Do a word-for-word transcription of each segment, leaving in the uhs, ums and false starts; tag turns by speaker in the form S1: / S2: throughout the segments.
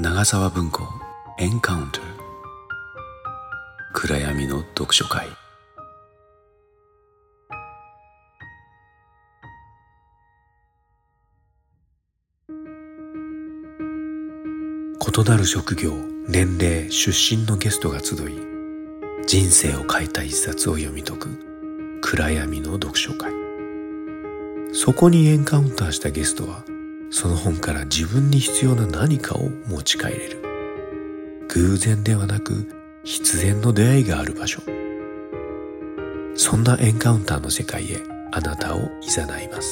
S1: 長沢文庫エンカウンター、暗闇の読書会。異なる職業、年齢、出身のゲストが集い、人生を変えた一冊を読み解く暗闇の読書会。そこにエンカウンターしたゲストは、その本から自分に必要な何かを持ち帰れる。偶然ではなく必然の出会いがある場所。そんなエンカウンターの世界へあなたを誘います。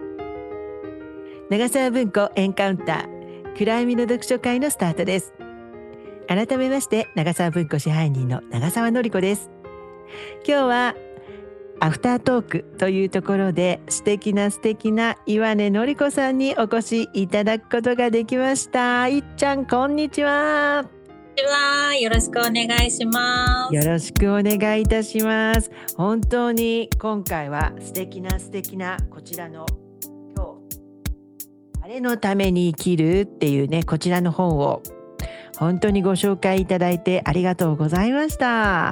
S2: 長沢文庫エンカウンター、暗闇の読書会のスタートです。改めまして長沢文庫支配人の長沢典子です。今日はアフタートークというところで素敵な素敵な岩根典子さんにお越しいただくことができました。いっちゃん、こんにちは。
S3: こんにちは、よろしくお願いします。
S2: よろしくお願いいたします。本当に今回は素敵な素敵なこちらの今日誰のために生きるっていうね、こちらの本を本当にご紹介いただいてありがとうございました。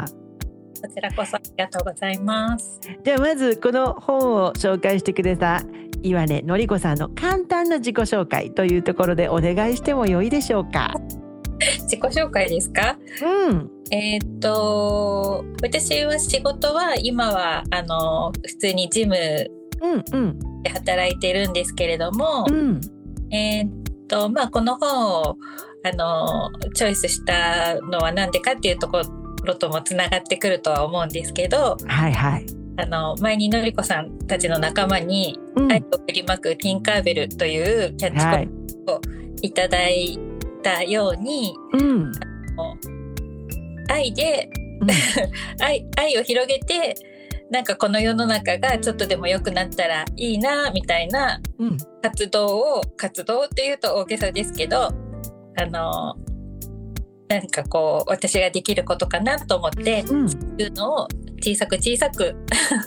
S3: こちらこそありがとうございます。
S2: ではまずこの本を紹介してくれた岩根典子さんの簡単な自己紹介というところでお願いしてもよいでしょうか。
S3: 自己紹介ですか？
S2: うん。
S3: えーっと私は仕事は今はあの普通にジムで働いてるんですけれども、
S2: うんうん、
S3: えーっとまあこの本をあのチョイスしたのはなんでかっていうところともつながってくるとは思うんですけど、
S2: はいはい、
S3: あの前に典子さんたちの仲間に、うん、愛を振りまくティンカーベルというキャッチコピーをいただいたように、はい、うん、あの愛で、うん、愛, 愛を広げてなんかこの世の中がちょっとでも良くなったらいいなみたいな活動を、うん、活動っていうと大げさですけど、あのなんかこう私ができることかなと思って、うん、そういうのを小さく小さく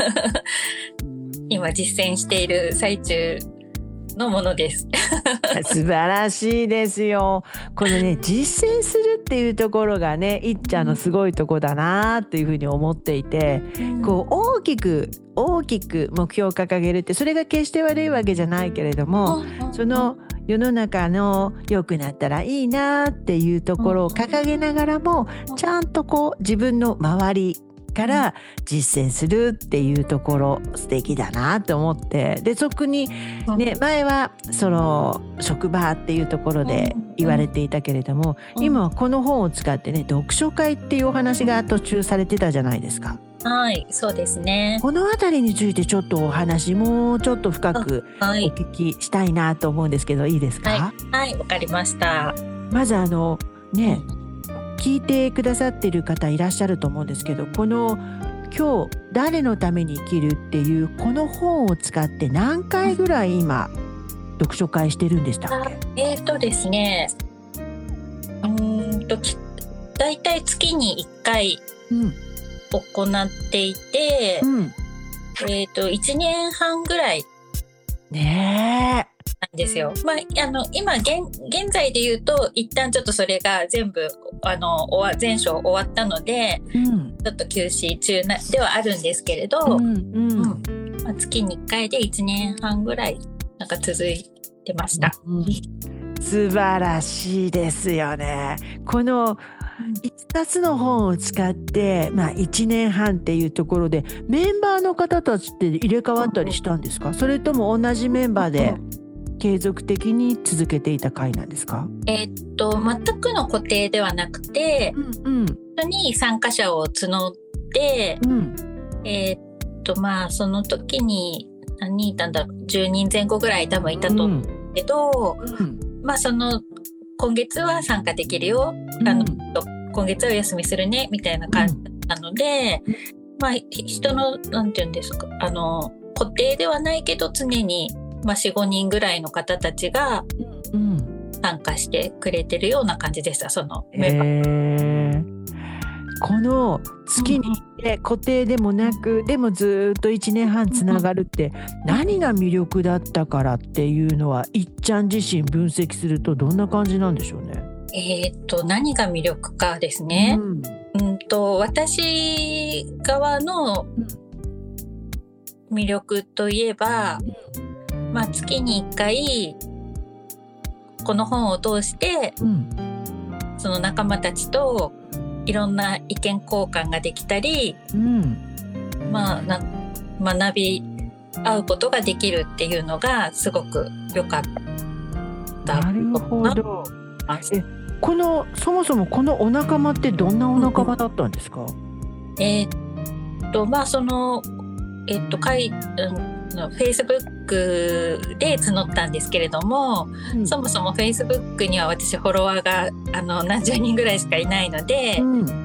S3: 今実践している最中のものです
S2: 素晴らしいですよ。このね、実践するっていうところがね、いっちゃんのすごいとこだなっていうふうに思っていて、うん、こう大きく大きく目標を掲げるって、それが決して悪いわけじゃないけれども、うん、その世の中の良くなったらいいなっていうところを掲げながらも、ちゃんとこう自分の周りから実践するっていうところ素敵だなと思って、で特にね、前はその職場っていうところで言われていたけれども、今はこの本を使ってね、読書会っていうお話が途中されてたじゃないですか。
S3: はい、そうですね。
S2: このあたりについてちょっとお話もうちょっと深くお聞きしたいなと思うんですけど、いいですか？
S3: はい、はい、わかりました。
S2: まずあのね、聞いてくださっている方いらっしゃると思うんですけど、この今日誰のために生きるっていうこの本を使って何回ぐらい今読書会してるんでしたっけ？
S3: えーとですね、うーんとだいたい月にいっかい行っていて、うん、えーといちねんはんぐらい
S2: ねえ
S3: なんですよ。まあ、あの今 現, 現在で言うと一旦ちょっとそれが全部あの全章終わったので、うん、ちょっと休止中なではあるんですけれど、うんうんうん、まあ、月にいっかいでいちねんはんぐらいなんか続いてました、うん、
S2: 素晴らしいですよね。このいっさつの本を使って、まあ、いちねんはんっていうところでメンバーの方たちって入れ替わったりしたんですか？それとも同じメンバーで継続的に続けていた会なんですか？
S3: えー、っと全くの固定ではなくて、うんうん、本当に参加者を募って、うん、えー、っとまあその時に何人いたんだろう、じゅうにんぜん後ぐらい多分いたと思うけど、うんうん、まあその今月は参加できるよ、うん、あの今月はお休みするねみたいな感じなので、うん、まあ人のなんていうんですか、あの固定ではないけど常にまあ、よん、ごにんぐらいの方たちが参加してくれてるような感じでした、そのメンバー。
S2: この月に固定でもなく、うん、でもずっといちねんはんつながるって何が魅力だったからっていうのは、いっちゃん自身分析するとどんな感じなんでしょうね。
S3: えー、っと何が魅力かですね、うんうんと私側の魅力といえば、まあ、月にいっかいこの本を通して、うん、その仲間たちといろんな意見交換ができたり、うん、まあな学び合うことができるっていうのがすごく良かった。
S2: なるほど。えこのそもそもこのお仲間ってどんなお仲間だったんですか？
S3: えー、っとまあそのえー、っとかい、うん、Facebook で募ったんですけれども、うん、そもそも Facebook には私フォロワーがあの何十人ぐらいしかいないので、うん、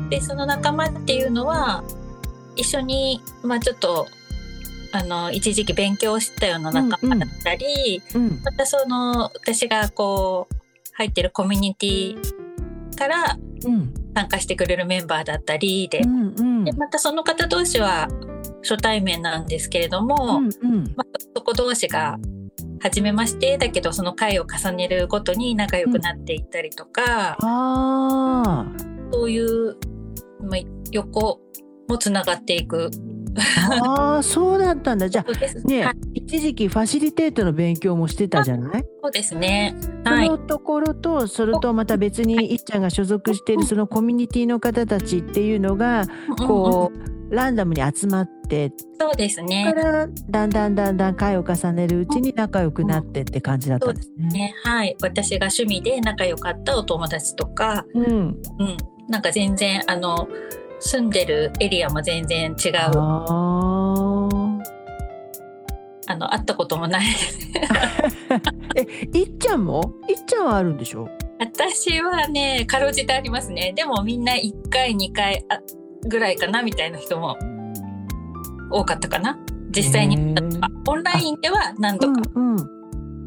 S3: でその仲間っていうのは一緒にまあちょっとあの一時期勉強したような仲間だったり、うんうん、またその私がこう入ってるコミュニティから参加してくれるメンバーだったり で,、うんうん、でまたその方同士は初対面なんですけれども、うんうんまあ、そこ同士が初めましてだけどその回を重ねるごとに仲良くなっていったりとか、うん、あそういう、まあ、横もつながっていく。
S2: ああそうだったんだ。じゃあね、はい、一時期ファシリテートの勉強もしてたじゃない？
S3: そうですね、
S2: はい、そのところとそれとまた別にいっちゃんが所属しているそのコミュニティの方たちっていうのがこうランダムに集まって、
S3: そうですね、
S2: それからだんだんだんだん回を重ねるうちに仲良くなってって感じだったんですね。
S3: そうですね、はい、私が趣味で仲良かったお友達とか、うんうん、なんか全然あの住んでるエリアも全然違う。ああの会ったこともない
S2: え、いっちゃんもいっちゃんはあるんでしょ？
S3: 私はねかろうじてありますね。でもみんないっかいにかいぐらいかなみたいな人も多かったかな。実際にオンラインでは何度か、うんうん、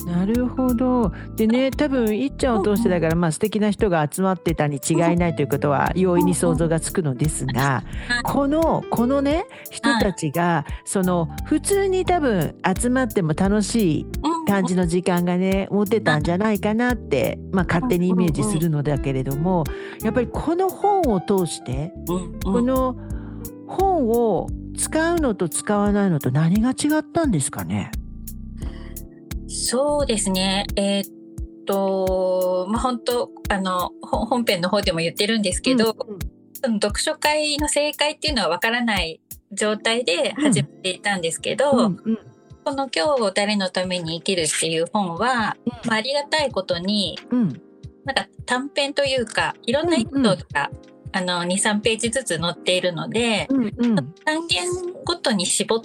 S2: なるほど。でね、多分いっちゃんを通してだから、まあ素敵な人が集まってたに違いないということは容易に想像がつくのですが、このこのね人たちがその普通に多分集まっても楽しい感じの時間がね持てたんじゃないかなって、まあ勝手にイメージするのだけれども、やっぱりこの本を通してこの本を使うのと使わないのと何が違ったんですかね？
S3: そうですね、えー、っとまあ本当あの本編の方でも言ってるんですけど、うんうん、その読書会の正解っていうのはわからない状態で始めていたんですけど、うんうんうん、この今日誰のために生きるっていう本は、うんまあ、ありがたいことに、うん、なんか短編というかいろんなエピソードが、うんうんあの にさんページずつ載っているので、うんうん、単元ごとに絞って、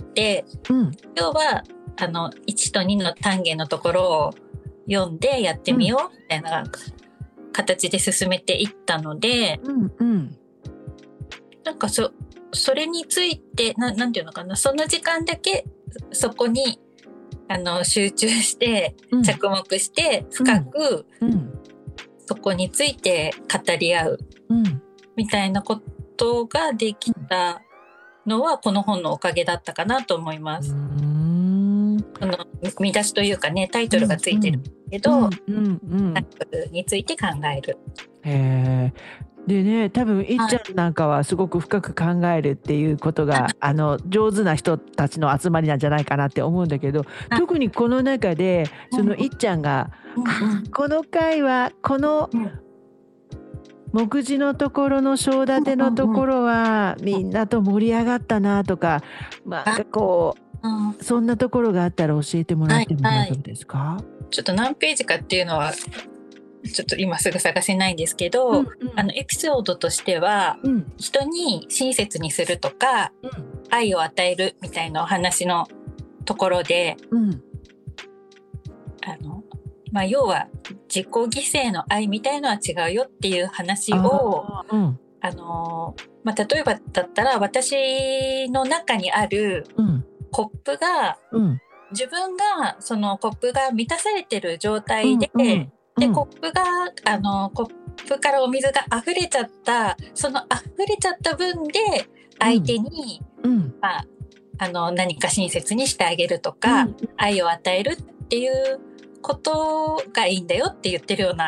S3: うん、今日はあのいちとにの単元のところを読んでやってみようみたいな形で進めていったので、うんうん、なんか そ, それについて な, なんていうのかなその時間だけそこにあの集中して着目して深く、うんうん、そこについて語り合う、うんみたいなことができたのはこの本のおかげだったかなと思います。うーんあの見出しというかねタイトルがついてるけど、うんうんうん、タイトルについて考える。
S2: へーでね多分いっちゃんなんかはすごく深く考えるっていうことがあの上手な人たちの集まりなんじゃないかなって思うんだけど特にこの中でそのいっちゃんが、うん、この回はこの、うん目次のところの章立てのところはみんなと盛り上がったなとか、まあこうそんなところがあったら教えてもらっても大丈夫ですか？はいはい、
S3: ちょっと何ページかっていうのはちょっと今すぐ探せないんですけど、うんうん、あのエピソードとしては、うん、人に親切にするとか、うん、愛を与えるみたいなお話のところで、うん、あのまあ、要は自己犠牲の愛みたいのは違うよっていう話を あ,、うんあのまあ、例えばだったら私の中にあるコップが、うん、自分がそのコップが満たされてる状態で、うんうんうん、でコップがあのコップからお水が溢れちゃったその溢れちゃった分で相手に、うんうんまあ、あの何か親切にしてあげるとか、うん、愛を与えるっていうことがいいんだよって言ってるような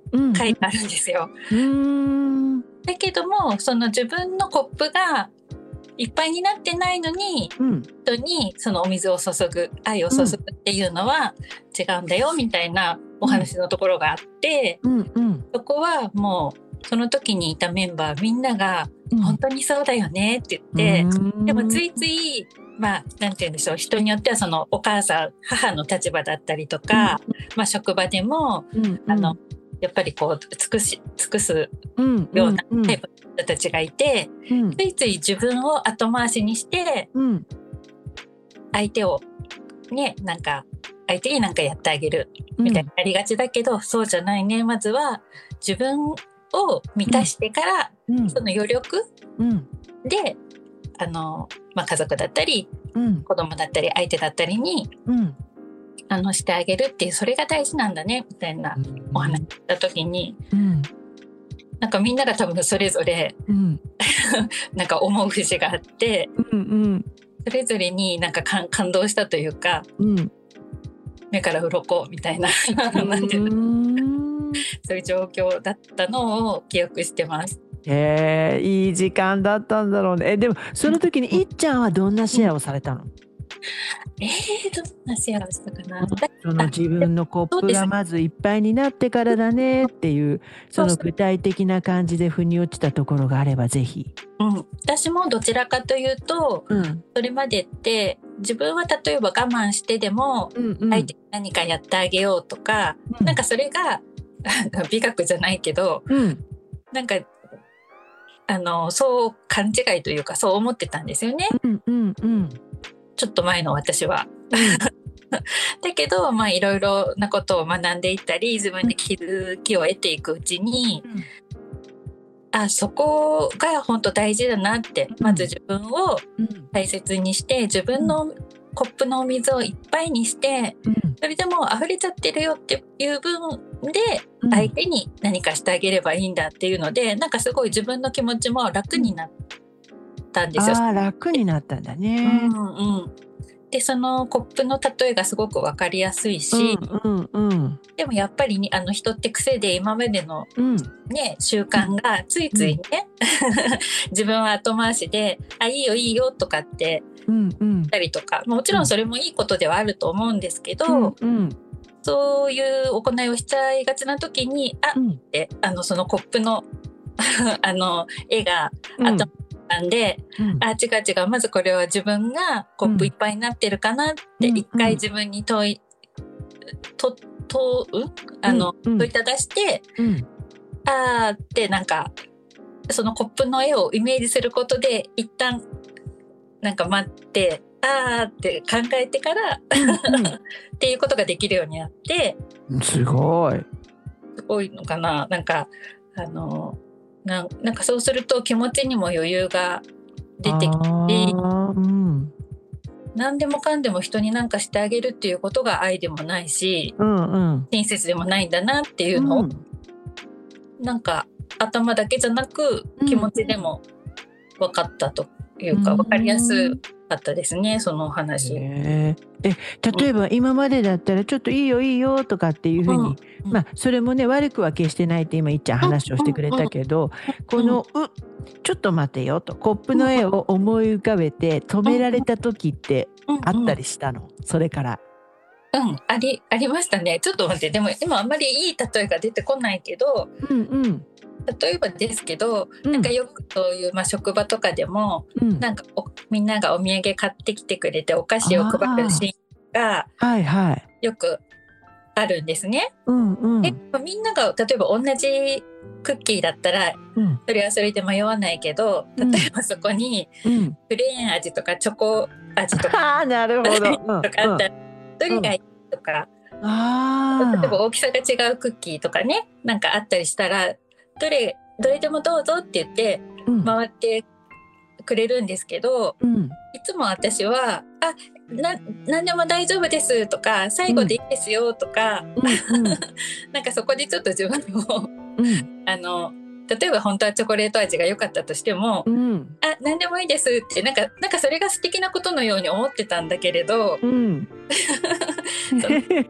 S3: 回があるんですよ。
S2: うん、
S3: だけどもその自分のコップがいっぱいになってないのに、うん、人にそのお水を注ぐ愛を注ぐっていうのは違うんだよみたいなお話のところがあって、うんうん、そこはもうその時にいたメンバーみんなが本当にそうだよねって言って、うん、でもついついまあなんて言うんでしょう、人によってはそのお母さん母の立場だったりとか、うんまあ、職場でも、うんうん、あのやっぱりこう尽くし尽くすようなタイプの人たちがいて、うんうん、ついつい自分を後回しにして、うん、相手をねなんか相手になんかやってあげるみたいになりがちだけど、うん、そうじゃないね。まずは自分を満たしてから、うん、その余力、うん、であの、まあ、家族だったり、うん、子供だったり相手だったりに、うんあのしてあげるっていうそれが大事なんだねみたいなお話した時に、うん、なんかみんなが多分それぞれ、うん、なんか思う節があって、うんうん、それぞれになんか感動したというか、うん、目から鱗みたいななんていうのそういう状況だったのを記憶してます。
S2: へえ、いい時間だったんだろうね。えでもその時にいっちゃんはどんなシェアをされたの？うん
S3: えー、どんなシェアをしたかな。
S2: その自分のコップがまずいっぱいになってからだねっていうその具体的な感じで腑に落ちたところがあればぜひ、
S3: うん、私もどちらかというと、うん、それまでって自分は例えば我慢してでも相手に何かやってあげようとか、うん、なんかそれが美学じゃないけど、うん、なんかあのそう勘違いというかそう思ってたんですよね。うんうんうんちょっと前の私はだけどまあいろいろなことを学んでいったり自分で気づきを得ていくうちに、うん、あそこが本当大事だなって、うん、まず自分を大切にして自分のコップのお水をいっぱいにして、うん、それでもう溢れちゃってるよっていう分で相手に何かしてあげればいいんだっていうのでなんかすごい自分の気持ちも楽になったんですよ。
S2: あ、楽になったんだね。うんうん、
S3: でそのコップの例えがすごく分かりやすいし、うんうんうん、でもやっぱり、ね、あの人って癖で今までの、うんね、習慣がついついね、うん、自分は後回しであいいよいいよとかって言ったりとか、もちろんそれもいいことではあると思うんですけど、うんうん、そういう行いをしちゃいがちな時にあ、うん、ってあのそのコップのあの絵が頭なんで、うん、あ違う違うまずこれは自分がコップいっぱいになってるかなって一回自分に問い、と問うあの、うん、問いただして、うん、あーってなんかそのコップの絵をイメージすることで一旦なんか待ってあーって考えてから、うん、っていうことができるようになって
S2: すごい
S3: すごいのかななんかあのな, なんかそうすると気持ちにも余裕が出てきて、うん、何でもかんでも人に何かしてあげるっていうことが愛でもないし、うんうん、親切でもないんだなっていうのを、うん、なんか頭だけじゃなく気持ちでも分かったというか、うん、分かりやすかったですねそのお話。
S2: ええ例えば今までだったらちょっといいよいいよとかっていうふうに、うん、まあそれもね悪くは決してないって今いっちゃん話をしてくれたけど、このうちょっと待てよとコップの絵を思い浮かべて止められた時ってあったりしたの？それから
S3: うんありありましたね。ちょっと待ってでも今あんまりいい例えが出てこないけど、うんうん例えばですけど、うん、なんかよくそういう、まあ、職場とかでも、うん、なんかみんながお土産買ってきてくれてお菓子を配るシーンがよくあるんですね。うんうん、でみんなが例えば同じクッキーだったら、うん、それはそれで迷わないけど例えばそこにプレーン味とかチョコ味とか、
S2: うん、なるほどとか
S3: あったら、うん、どれがいいとか、うん、あ例えば大きさが違うクッキーとかねなんかあったりしたらどれどれでもどうぞって言って回ってくれるんですけど、うん、いつも私はあな何でも大丈夫ですとか最後でいいですよとか、うん、なんかそこでちょっと自分を、うん、あの例えば本当はチョコレート味が良かったとしても、うん、あ何でもいいですってなんかなんかそれが素敵なことのように思ってたんだけれど、うん、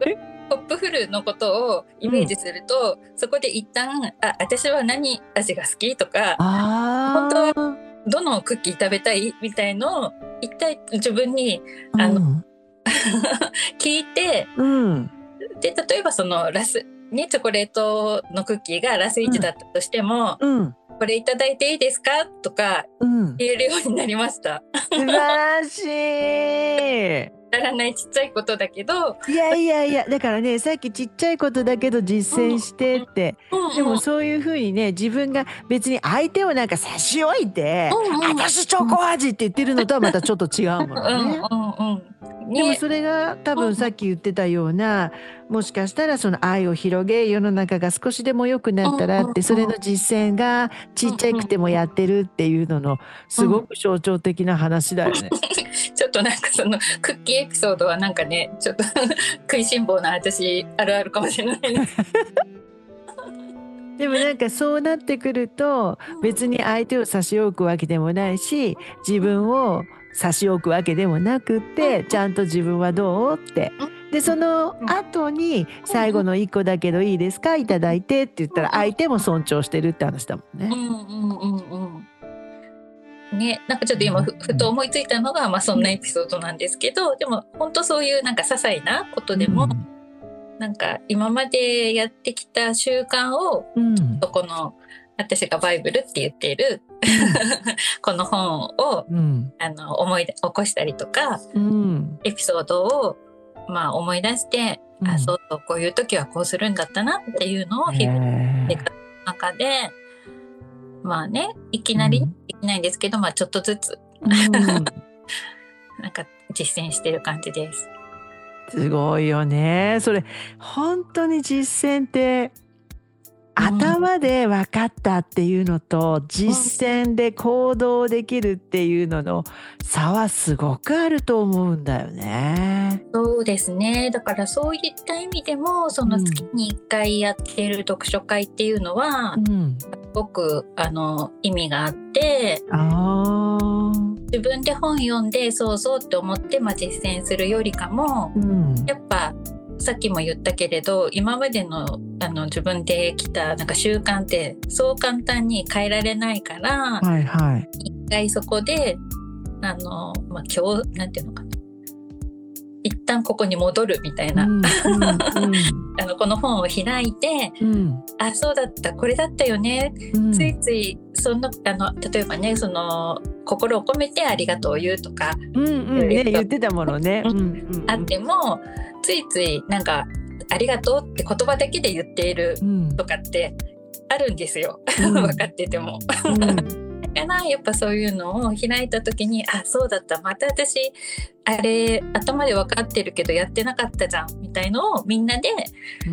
S3: ポップフルのことをイメージすると、うん、そこで一旦あ私は何味が好きとか本当はどのクッキー食べたいみたいのを一体自分にあの、うん、聞いて、うん、で例えばそのラス、ね、チョコレートのクッキーがラスいちだったとしても、うんうん、これいただいていいですかとか言えるようになりました、
S2: うん、素晴らしい。
S3: やらないちっちゃいことだけど、
S2: いやいやいやだからね、さっきちっちゃいことだけど実践してって、うん、でもそういう風にね、自分が別に相手をなんか差し置いて、うんうん、私チョコ味って言ってるのとはまたちょっと違うもんね。うんうんうんでもそれが多分さっき言ってたような、もしかしたらその愛を広げ、世の中が少しでも良くなったらって、それの実践がちっちゃくてもやってるっていうののすごく象徴的な話だよね。
S3: ちょっとなんかそのクッキーエピソードはなんかね、ちょっと食いしん坊な私あるあるかもしれない
S2: でもなんかそうなってくると、別に相手を差し置くわけでもないし、自分を差し置くわけでもなくて、ちゃんと自分はどうって、でその後に最後のいっこだけどいいですかいただいてって言ったら、相手も尊重してるって話だもんね。うんうんうん
S3: うんね、なんかちょっと今 ふ, ふと思いついたのが、まあ、そんなエピソードなんですけど、でも本当そういうなんか些細なことでも、うん、なんか今までやってきた習慣を、うん、ちょっとこの私がバイブルって言っているこの本を、うん、あの思い起こしたりとか、うん、エピソードを、まあ、思い出して、うん、あそうそうこういう時はこうするんだったなっていうのを日々の生活の中で、まあねいきなりできないんですけど、まあ、ちょっとずつ、うん、なんか実践してる感じです。
S2: すごいよね。それ本当に実践って頭で分かったっていうのと、実践で行動できるっていうのの差はすごくあると思うんだよね。
S3: そうですね。だからそういった意味でも、その月にいっかいやってる読書会っていうのは、うん、すごくあの意味があって、あ自分で本読んでそうそうって思って、まあ、実践するよりかも、うん、やっぱさっきも言ったけれど、今まで の, あの自分で来たなんか習慣ってそう簡単に変えられないから、はいはい、一回そこであの、まあ、今日なんていうのかな、一旦ここに戻るみたいな、うんうんうん、あのこの本を開いて、うん、あそうだったこれだったよね、うん、ついついそのあの例えばね、その心を込めてありがとうを言うとか、
S2: うんうんね、言ってたものね、うんうんうん、
S3: あってもついついなんかありがとうって言葉だけで言っているとかってあるんですよ、うん、分かってても、うん、だからやっぱそういうのを開いた時に、あそうだったまた私あれ頭で分かってるけどやってなかったじゃんみたいのをみんなで、うん、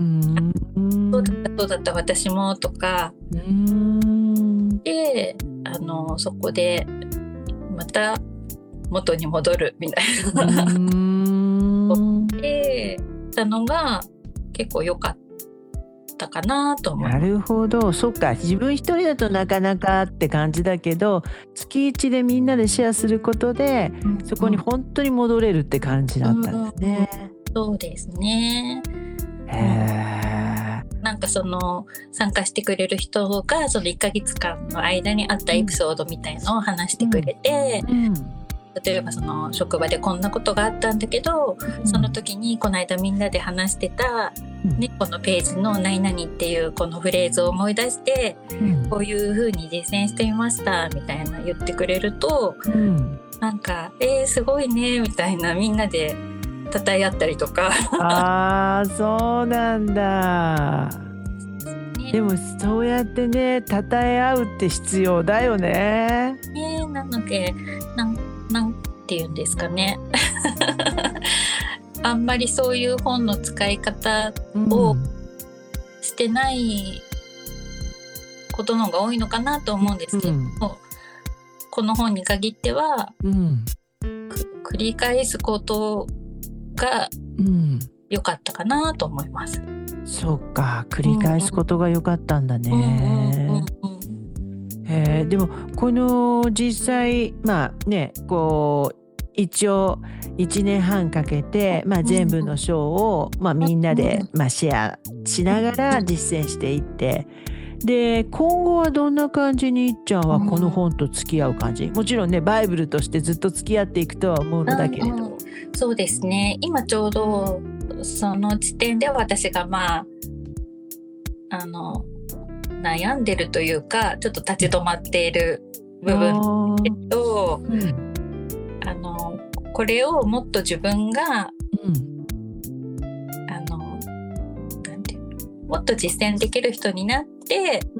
S3: そうだったそうだった私もとか、うん、であのそこでまた元に戻るみたいな、うんでたのが結構良かったかなと思う。
S2: なるほど、そっか、自分一人だとなかなかって感じだけど、月一でみんなでシェアすることで、うん、そこに本当に戻れるって感じだったんですね、
S3: うん、そうですね。へー、なんかその参加してくれる人がそのいっかげつかんの間にあったエピソードみたいのを話してくれて、うんうん、例えばその職場でこんなことがあったんだけど、うん、その時にこの間みんなで話してた、うんね、このページの何々っていうこのフレーズを思い出して、うん、こういう風に実践してみましたみたいな言ってくれると、うん、なんかえー、すごいねみたいな、みんなで称え合ったりとか
S2: あーそうなんだ、ね、でもそうやってね称え合うって必要だよね。
S3: ね、なのでなんなんて言うんですかねあんまりそういう本の使い方をしてないことの方が多いのかなと思うんですけど、うん、この本に限っては、うん、繰り返すことが良かったかなと思います、うん、
S2: そうか、繰り返すことが良かったんだね。えー、でもこの実際まあねこう一応いちねんはんかけて、まあ、全部の章を、まあ、みんなで、まあ、シェアしながら実践していって、で今後はどんな感じにいっちゃんはこの本と付き合う感じ？もちろんねバイブルとしてずっと付き合っていくとは思うのだけれど、
S3: うんうん、そうですね。今ちょうどその時点で私がまああの悩んでるというかちょっと立ち止まっている部分だけど、うん、あのこれをもっと自分が、うん、あのなんていうもっと実践できる人になって、うん、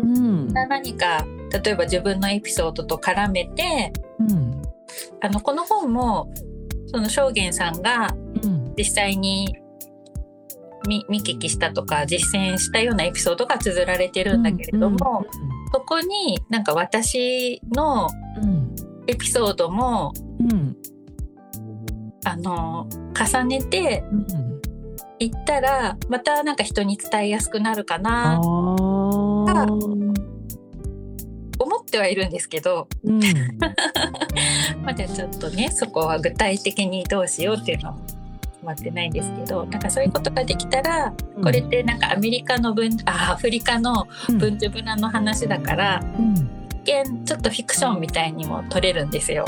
S3: 何か例えば自分のエピソードと絡めて、うん、あのこの本もその正元さんが実際に見聞きしたとか実践したようなエピソードが綴られてるんだけれども、うんうん、そこになんか私のエピソードも、うん、あの重ねていったらまたなんか人に伝えやすくなるかなと思ってはいるんですけど、うん、まだちょっとねそこは具体的にどうしようっていうのは決まってないんですけど、なんかそういうことができたら、うん、これってなんかアメリカの文あアフリカの文殊文の話だから、うん、一見ちょっとフィクションみたいにも取れるんですよ。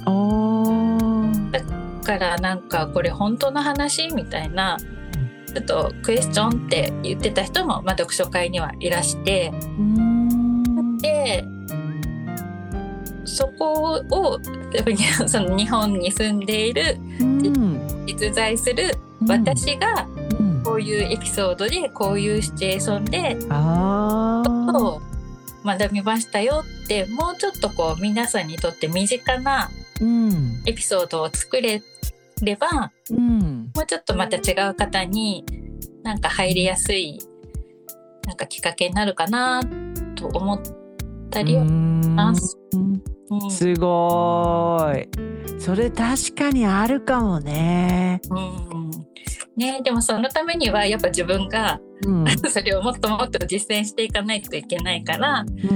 S3: だからなんかこれ本当の話みたいなちょっとクエスチョンって言ってた人も、まあ、読書会にはいらして、でそこをやっぱりその日本に住んでいる、うん、実在する私がこういうエピソードでこういうシチュエーションでことを学びましたよって、もうちょっとこう皆さんにとって身近なエピソードを作れれば、うん、もうちょっとまた違う方になんか入りやすいなんかきっかけになるかなと思ったりはします。
S2: うん、すごーい。それ確かにあるかもね。
S3: うんね、でもそのためにはやっぱ自分が、うん、それをもっともっと実践していかないといけないから、うん、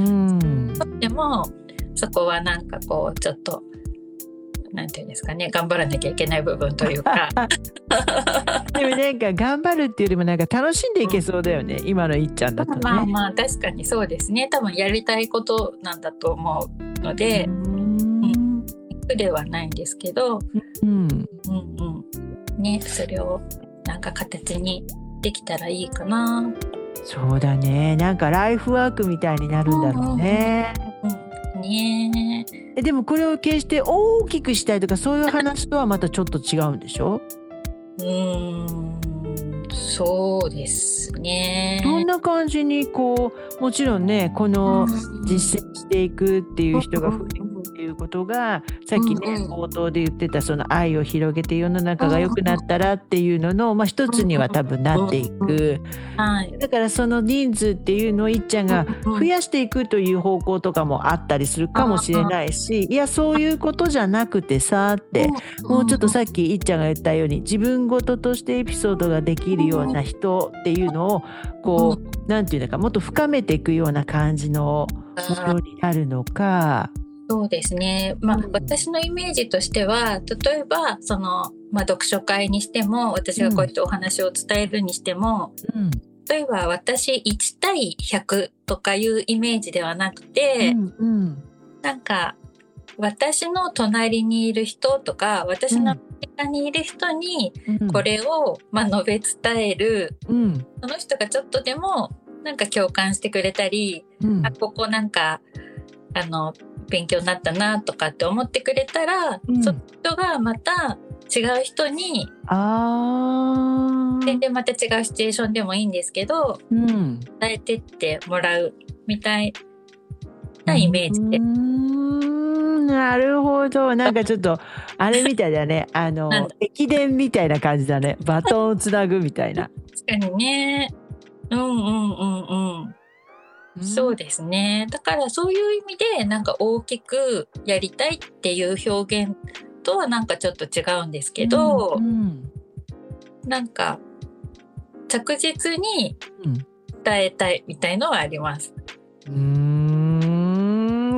S3: でもそこはなんかこうちょっとなんていうんですかね、頑張らなきゃいけない部分というか
S2: でもなんか頑張るっていうよりもなんか楽しんでいけそうだよね、うん、今のいっちゃんだとね。
S3: まあまあ確かにそうですね。多分やりたいことなんだと思うので、うん苦ではないんですけど、うんうんうんね、それをなんか形にできたらいいかな。
S2: そうだね、なんかライフワークみたいになるんだろうね。うんうんうん
S3: ね、
S2: えでもこれを決して大きくしたいとかそういう話とはまたちょっと違うんでしょ？
S3: うーんそうですね。
S2: どんな感じにこうもちろんねこの実践していくっていう人が増えるっていうことがさっきね冒頭で言ってたその愛を広げて世の中が良くなったらっていうののまあ一つには多分なっていく、はい、だからその人数っていうのをいっちゃんが増やしていくという方向とかもあったりするかもしれないし、いやそういうことじゃなくてさってもうちょっとさっきいっちゃんが言ったように自分事としてエピソードができるような人っていうのをこうなんていうのかもっと深めていくような感じのものになるのか。
S3: そうですね、まあ、私のイメージとしては例えばその、まあ、読書会にしても私がこうやってお話を伝えるにしても、うん、例えば私いちたいひゃくとかいうイメージではなくて、うんうん、なんか私の隣にいる人とか私の身近にいる人にこれをまあ述べ伝える、うん、その人がちょっとでもなんか共感してくれたり、うん、あここなんかあの勉強になったなとかって思ってくれたら、うん、その人がまた違う人にあ全然また違うシチュエーションでもいいんですけど、うん、伝えてってもらうみたいなイメージで。
S2: なるほど、なんかちょっとあれみたいだねあの駅伝みたいな感じだね、バトンをつなぐみたいな。
S3: 確かにね、うんうんうんうんそうですね。だからそういう意味でなんか大きくやりたいっていう表現とはなんかちょっと違うんですけど、うんうん、なんか着実に伝えたいみたいのはあります。
S2: うーん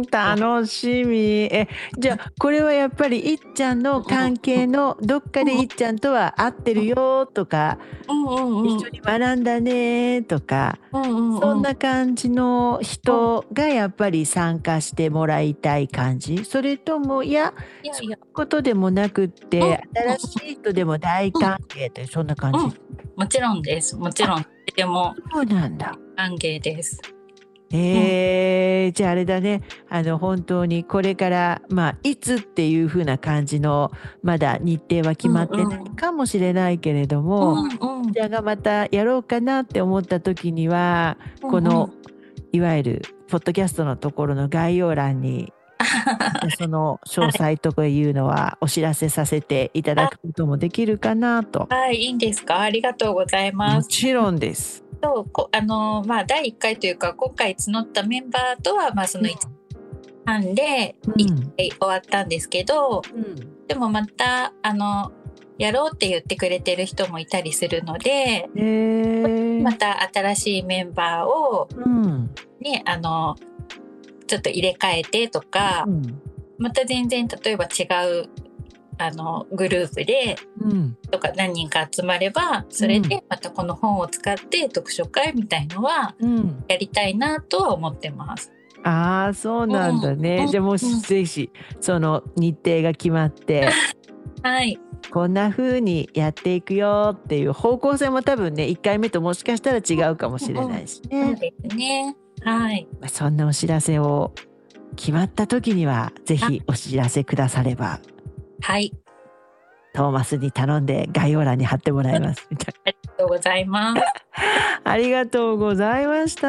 S2: 楽しみ。え、じゃあこれはやっぱりいっちゃんの関係のどっかでいっちゃんとは合ってるよとか、
S3: うんうんうん、
S2: 一緒に学んだねとか、
S3: うんうんうん、
S2: そんな感じの人がやっぱり参加してもらいたい感じ？それともいや、
S3: いやいや、
S2: そういうことでもなくって、新しい人でも大歓迎というそんな感じ？
S3: うん、もちろんです。もちろん。でも
S2: そうなんだ。
S3: 歓迎です。
S2: えー、じゃああれだね、あの本当にこれからまあいつっていう風な感じのまだ日程は決まってないかもしれないけれども、
S3: うんうん、
S2: じゃあがまたやろうかなって思った時には、
S3: うんうん、
S2: このいわゆるポッドキャストのところの概要欄にその詳細とかいうのはお知らせさせていただくこともできるかなと。
S3: はい、いいんですか？ありがとうございます。
S2: もちろんです。
S3: そうこあのまあ、だいいっかいというか今回募ったメンバーとは、まあ、そのいちねんはんでいっかい終わったんですけど、うん、でもまたあのやろうって言ってくれてる人もいたりするので、
S2: えー、
S3: また新しいメンバーを、うんね、あのちょっと入れ替えてとか、うん、また全然例えば違うあのグループで、うん、とか何人か集まればそれでまたこの本を使って読書会みたいのはやりたいなとは思ってます。
S2: うん、ああそうなんだね、うん、じゃあもうぜひその日程が決まって
S3: はい
S2: こんな風にやっていくよっていう方向性も多分ねいっかいめともしかしたら違うかもしれないしね。
S3: そうですね、はい、
S2: そんなお知らせを決まった時にはぜひお知らせくだされば、
S3: はい、
S2: トーマスに頼んで概要欄に貼ってもらいます
S3: ありがとうございます
S2: ありがとうございました。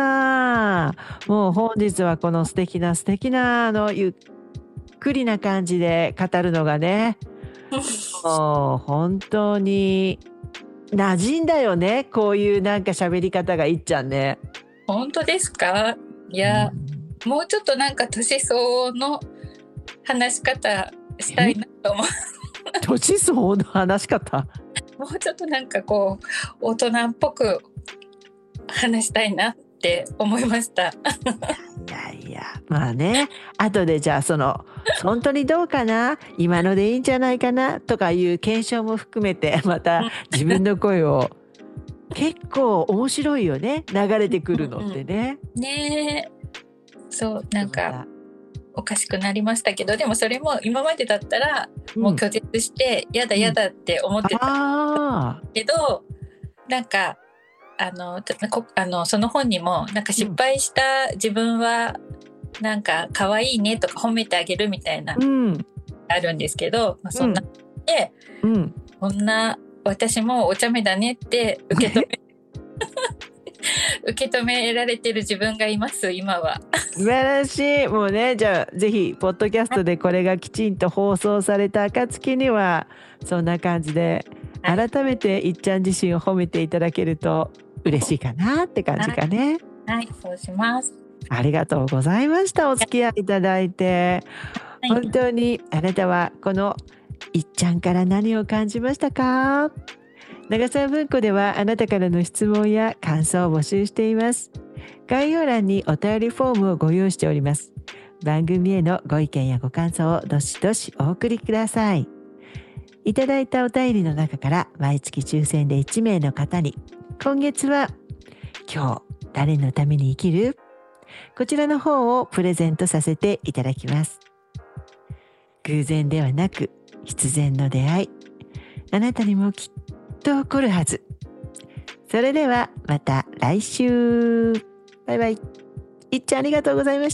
S2: もう本日はこの素敵な素敵なあのゆっくりな感じで語るのがねもう本当に馴染んだよね、こういうなんか喋り方がいっちゃんね。
S3: 本当ですか？いや、うん、もうちょっとなんか年相応の話し方したいなと思う
S2: 年相応の話し方
S3: もうちょっとなんかこう大人っぽく話したいなって思いましたい
S2: やいやまあね後でじゃあその本当にどうかな今のでいいんじゃないかなとかいう検証も含めてまた自分の声を結構面白いよね流れてくるのってね、
S3: うんうん、ねえそうなんかおかしくなりましたけどでもそれも今までだったらもう拒絶して、うん、やだやだって思ってたけど、うん、なんかあのあのその本にもなんか失敗した自分はなんか可愛いねとか褒めてあげるみたいな、うん、あるんですけど、まあ、そんなで、うん、こんな私もお茶目だねって受け止め受け止められてる自分がいます今は。
S2: 素晴らしい。もうねじゃあぜひポッドキャストでこれがきちんと放送された暁にはそんな感じで改めていっちゃん自身を褒めていただけると嬉しいかなって感じかね。
S3: はい、はい、そうします。
S2: ありがとうございました。お付き合いいただいて、はい、本当にあなたはこのいっちゃんから何を感じましたか？長沢文庫ではあなたからの質問や感想を募集しています。概要欄にお便りフォームをご用意しております。番組へのご意見やご感想をどしどしお送りください。いただいたお便りの中から毎月抽選でいちめいの方に今月は今日誰のために生きる？こちらの方をプレゼントさせていただきます。偶然ではなく必然の出会い、あなたにもきっと起こるはず。それではまた来週。バイバイ。いっちゃんありがとうございました。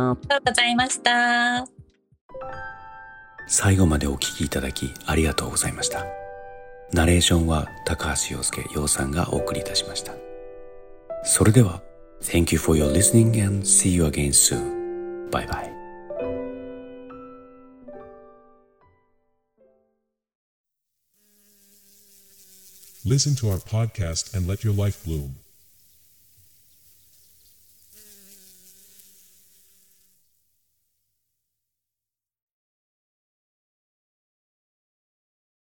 S3: ありがとうございました。
S1: 最後までお聞きいただきありがとうございました。ナレーションは高橋洋介洋さんがお送りいたしました。それでは Thank you for your listening and see you again soon. Bye bye.
S4: Listen to our podcast and let your life bloom.